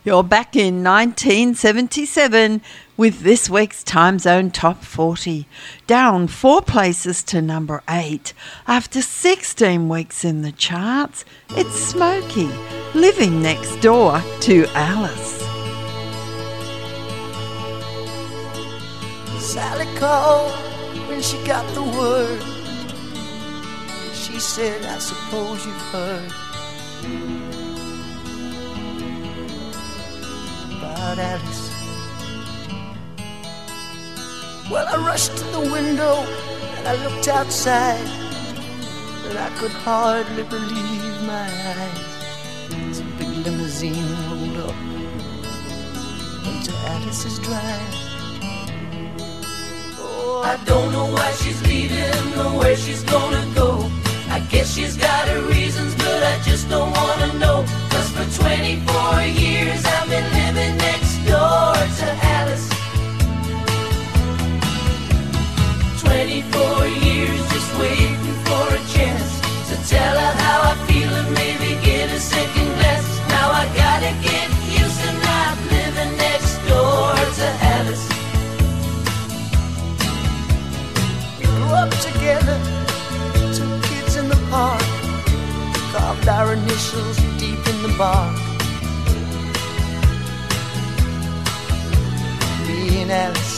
You're back in 1977 with this week's Time Zone Top 40. Down 4 places to number 8. After 16 weeks in the charts, it's Smokey, Living Next Door to Alice. Sally called when she got the word. She said, I suppose you've heard about Alice. Well, I rushed to the window and I looked outside, and I could hardly believe my eyes. Some big limousine rolled up into Alice's drive. Oh, I don't know why she's leaving or where she's gonna go. I guess she's got her reasons, but I just don't wanna know. 'Cause for 24 years I've been living next door to Alice. 24 years just waiting for a chance to tell her how I feel and maybe get a second glance. Now I gotta get used to not living next door to Alice. We grew up together, in the park, carved our initials deep in the bark. Me and Alice.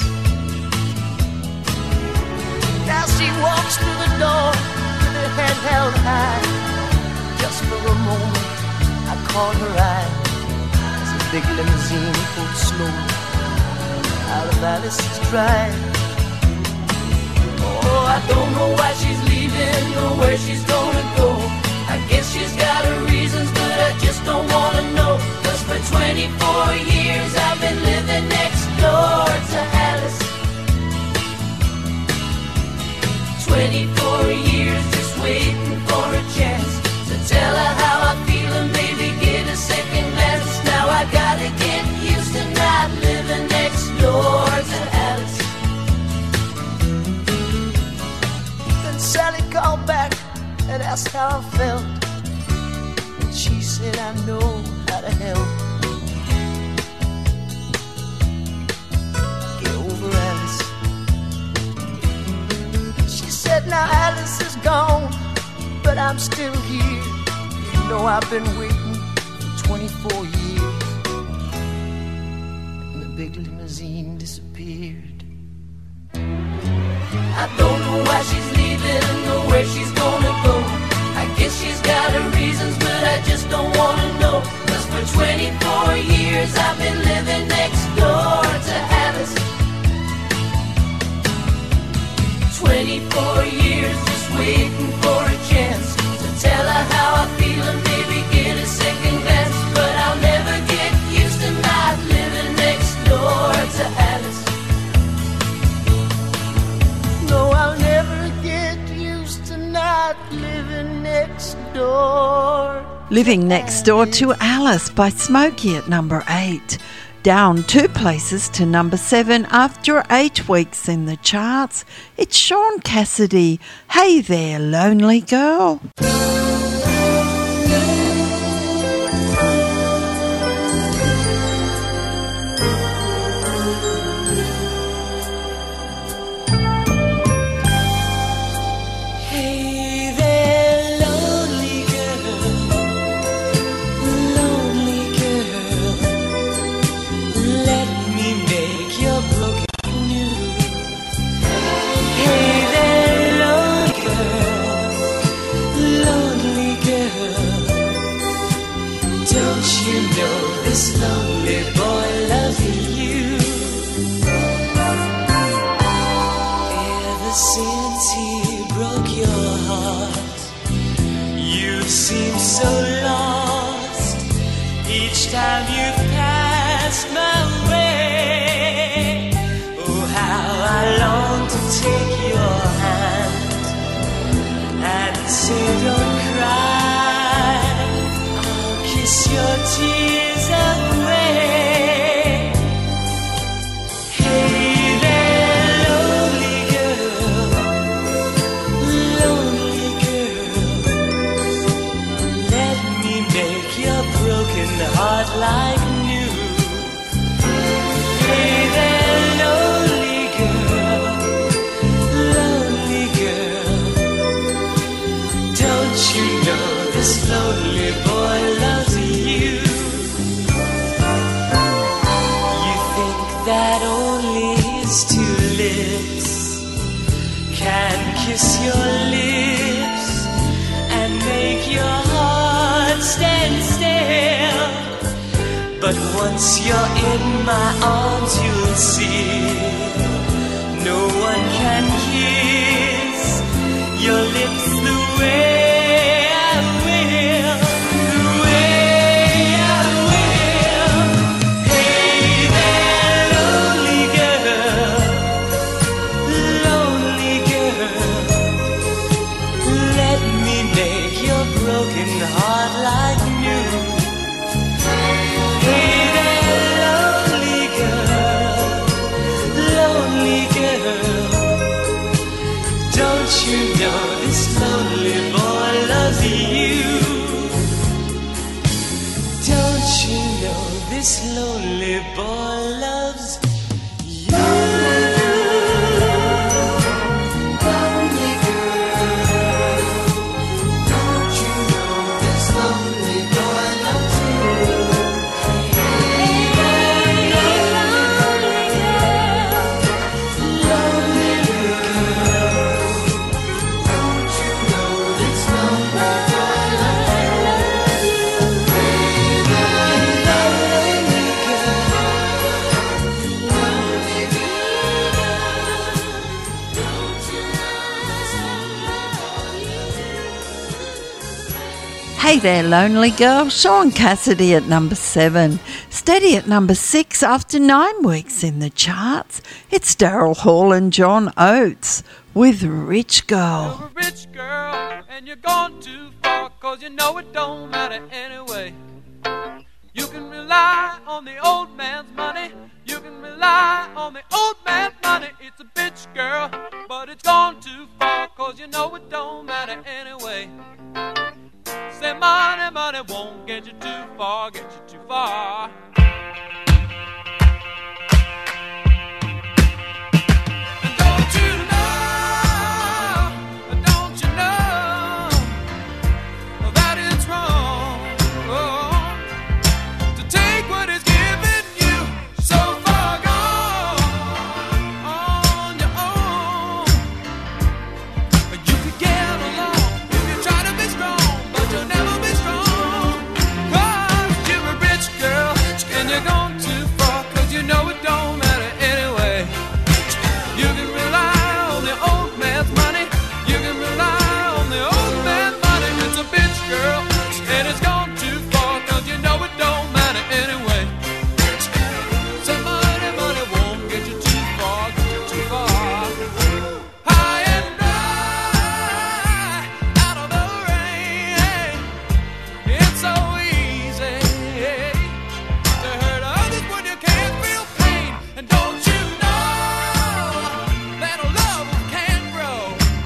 Now she walks through the door with her head held high. Just for a moment I caught her eye as a big limousine pulled slowly out of Alice's drive. Oh, I don't know why she's leaving or where she's gonna go. I guess she's got her reasons, but I just don't wanna know. 'Cause for 24 years I've been living next door to Alice. 24 years just waiting for a chance to tell her how I feel and maybe get a second glance. Now I gotta get used to not living next door to Alice. Sally called back and asked how I felt, and she said, I know how to help. Get over Alice. She said, now Alice is gone, but I'm still here. You know I've been waiting for 24 years. And the big limousine disappeared. I don't know why she's leaving or where she's gonna go. I guess she's got her reasons, but I just don't wanna know. 'Cause for 24 years I've been living next door to Alice. 24 years just waiting for a chance to tell her how I feel and maybe get a second glance. But I'll never get used to not living next door to Alice. No, I'll never get used to not living next door. Living Next Door to Alice by Smokey at number 8. Down 2 places to number 7 after 8 weeks in the charts. It's Sean Cassidy, Hey There Lonely Girl. This lonely boy loving you. Ever since he broke your heart, you've seemed so lost. Each time you've passed my way, oh how I long to take your hand and say don't cry, I'll kiss your tears away. Hey there, lonely girl, let me make your broken heart like new. that only his two lips can kiss your lips and make your heart stand still. But once you're in my arms, you'll see no one can kiss your lips the way I will, the way I will. Hey there, lonely girl, let me make your broken heart like new. Hey there, lonely girl, don't you know this lonely boy loves you? Don't you know this lonely boy loves you? Lonely girl, don't you know this lonely boy loves you? Hey there, lonely girl, don't you know this lonely boy loves you? Hey there, lonely Hey there, lonely girl. Sean Cassidy at number 7. Steady at number 6 after 9 weeks in the charts. It's Daryl Hall and John Oates with Rich Girl. You're a rich girl and you're gone too far, 'cause you know it don't matter anyway. You can rely on the old man's money. You can rely on the old man's money. It's a bitch, girl, but it's gone too far, 'cause you know it don't matter anyway. Say money, money won't get you too far, get you too far. And don't you know that it's wrong to take what is given you so far gone on your own. You could get along if you try to be strong, but you'll never be strong, 'cause you're a rich girl and you're gone too far, 'cause you know it don't matter anyway. You can rely on the old man's money. You can rely on the old man's money. It's a bitch, girl, and it's gone too far, 'cause you know it don't matter anyway. Say money, money won't get you too far, get you too far. High and dry, out of the rain. It's so easy to hurt others when you can't feel pain. And don't you know that love can't grow?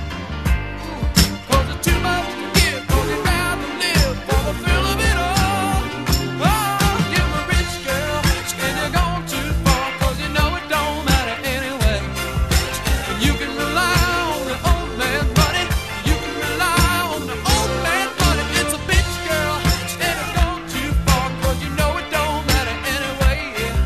'Cause it's too much to give, 'cause you'd rather live for the thrill of it all. Oh, you're a rich girl and you're gone too far, 'cause you know it don't matter anyway. And you can rely on the old man's money. You can rely on the old man's money. It's a bitch, girl, and it's gone too far, 'cause you know it don't matter anyway.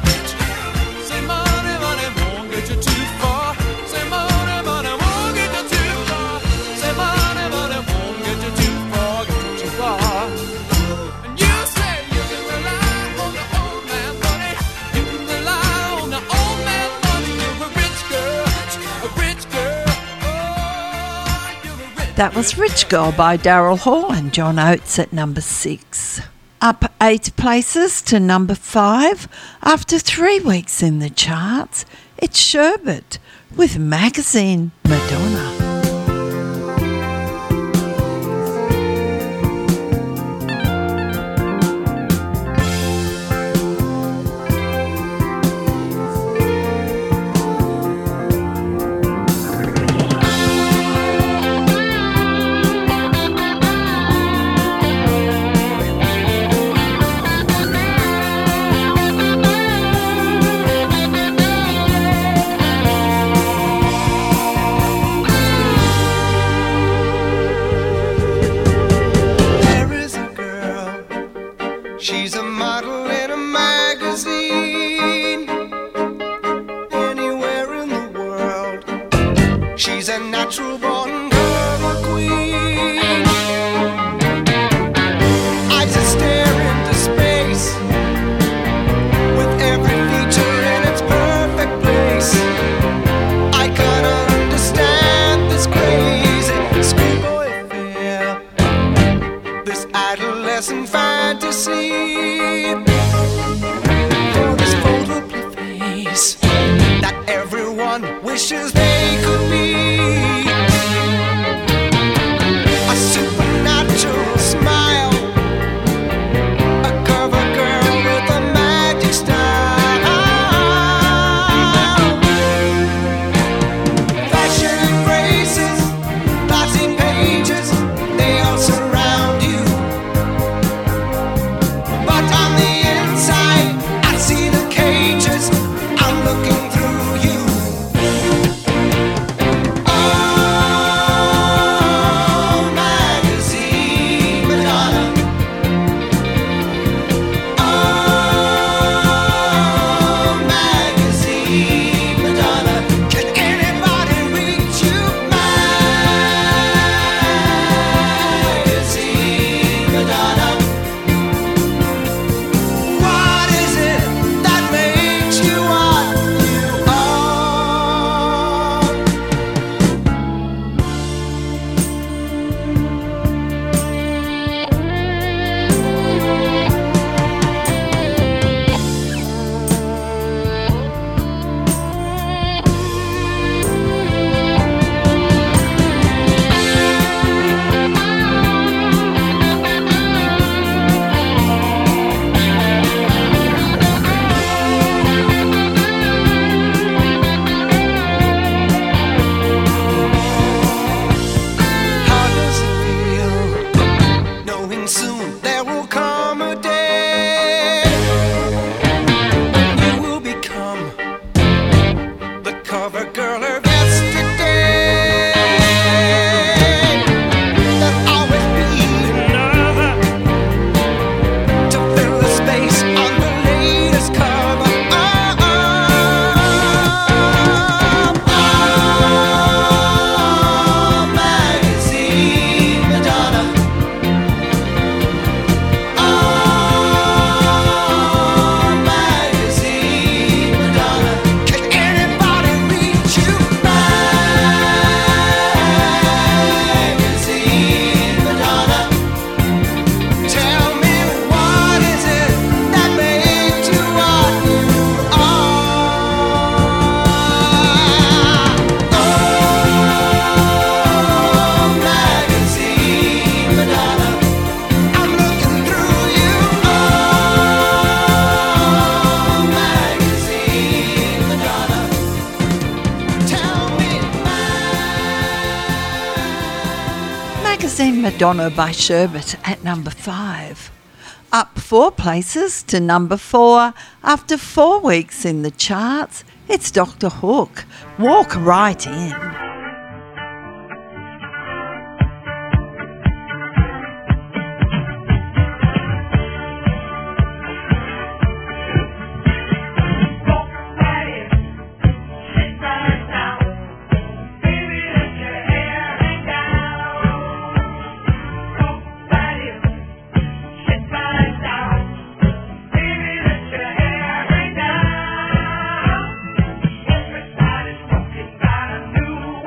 Say money, money won't get you too far. Say money, money won't get you too far. Say money, money won't get you too far, get you too far. And you say you can rely on the old man's money. You can rely on the old man's money. You're a rich girl, a rich girl. Oh, you're a rich That was Rich Girl by Daryl Hall and John Oates at number 6. Up 8 places to number 5 after 3 weeks in the charts. It's Sherbet with Magazine Madonna. Thank wishes they could be a supernatural smile, a cover girl with a magic style. Fashion and graces, glossy pages, they all surround you. But on the inside, I see the cages. I'm looking through you. Oh, magazine Madonna. Oh, magazine Madonna. Can anybody reach you? Magazine Madonna. What is it that makes you what you are? How does it feel knowing soon there will come a day when you will become the cover girl of yesterday? There'll always be another to fill the space on the latest cover. Magazine Madonna. Magazine Madonna. Can anybody reach you? Magazine Madonna. Tell me, what is it that makes you what you are? Oh, magazine Madonna. I'm looking through you. Oh, magazine Madonna. Tell me, Magazine Madonna by Sherbet at number 5. Up 4 places to number 4 after 4 weeks in the charts. It's Dr. Hook. Walk right in. Everybody's talking about a new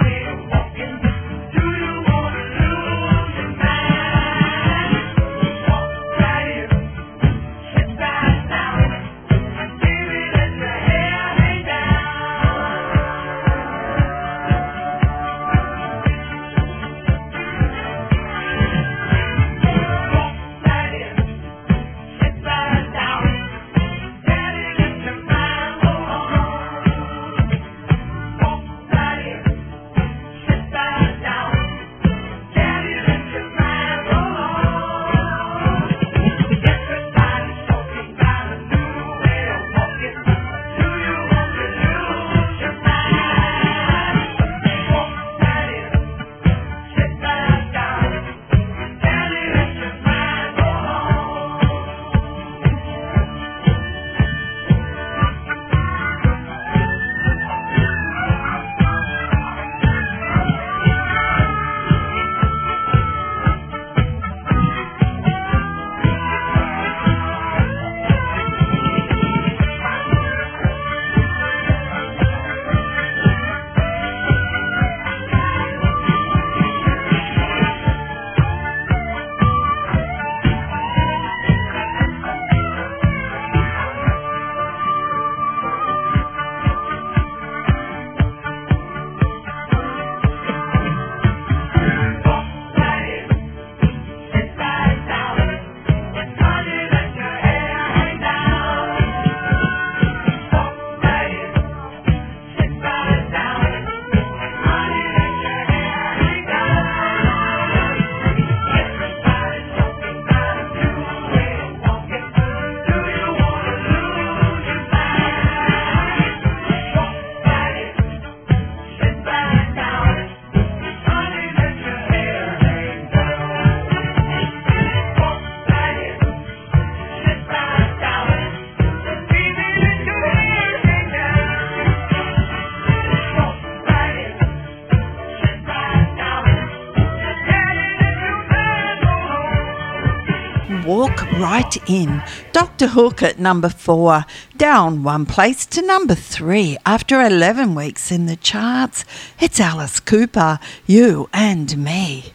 Hook right in. Dr. Hook at number 4, down 1 place to number 3 after 11 weeks in the charts. It's Alice Cooper, You and Me.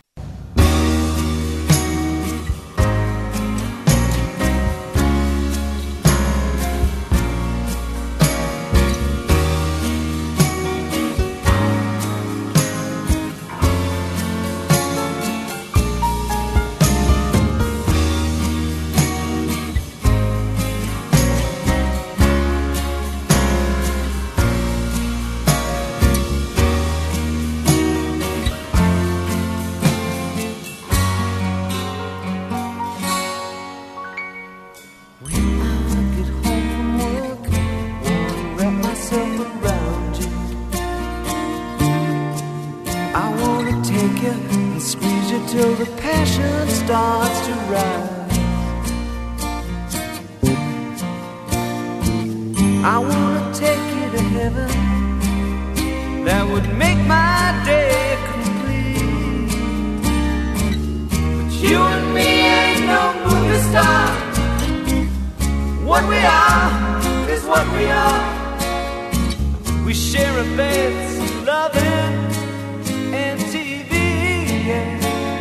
Till the passion starts to rise, I wanna take you to heaven. That would make my day complete. But you and me ain't no movie star. What we are is what we are. We share a bed, loving and TV, yeah.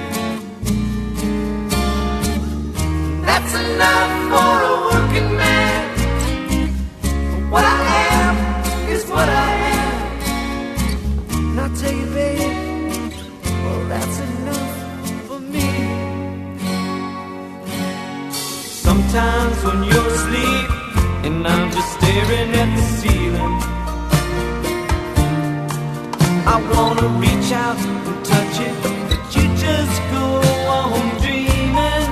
That's enough for a working man. What I am is what I am. And I'll tell you, babe, well, that's enough for me. Sometimes when you're asleep and I'm just staring at the ceiling, I wanna reach out and touch it, but you just go on dreaming.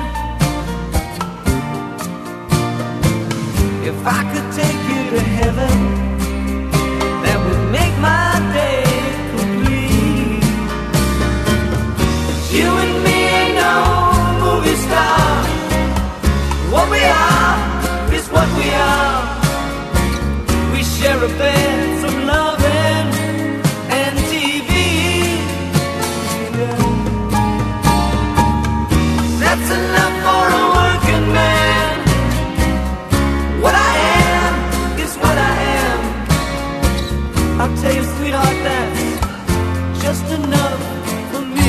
If I could take you to heaven, that would make my day complete. But you and me ain't no movie star. What we are is what we are. We share a bed, some loving and TV. Yeah. That's enough for a working man. What I am is what I am. I'll tell you, sweetheart, that's just enough for me.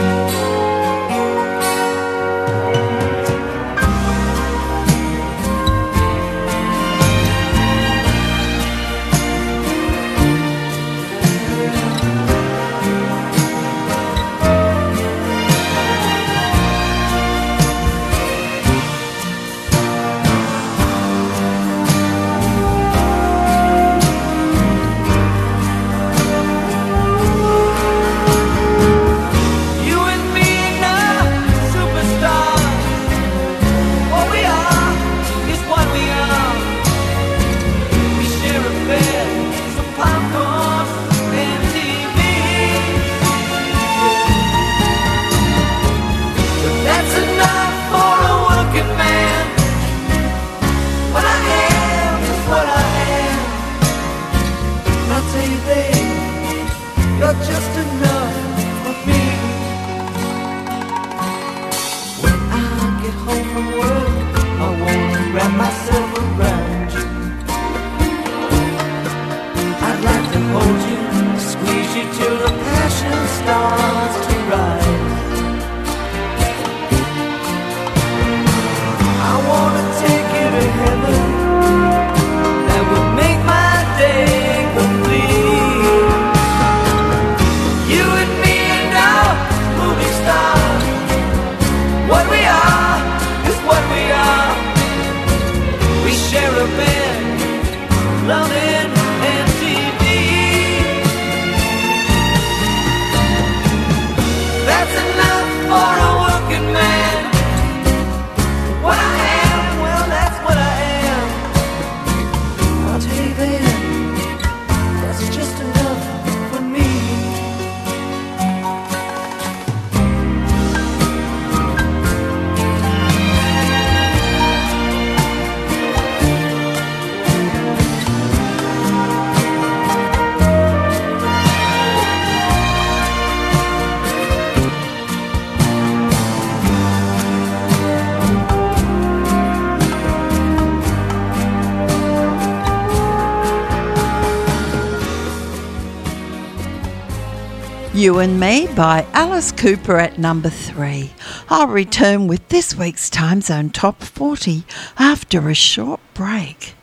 You're just enough for me. When I get home from work, I wanna wrap myself around you. I'd like to hold you, squeeze you till the passion starts to rise. I wanna take you to heaven. That would make my day complete. You and me and our movie star. What we are is what we are. We share a bed, loving and TV. That's enough for a working man. What I am, well, that's what I am. I'll tell you then, that's just enough for me. You and Me by Alice Cooper at number 3. I'll return with this week's Time Zone Top 40 after a short break.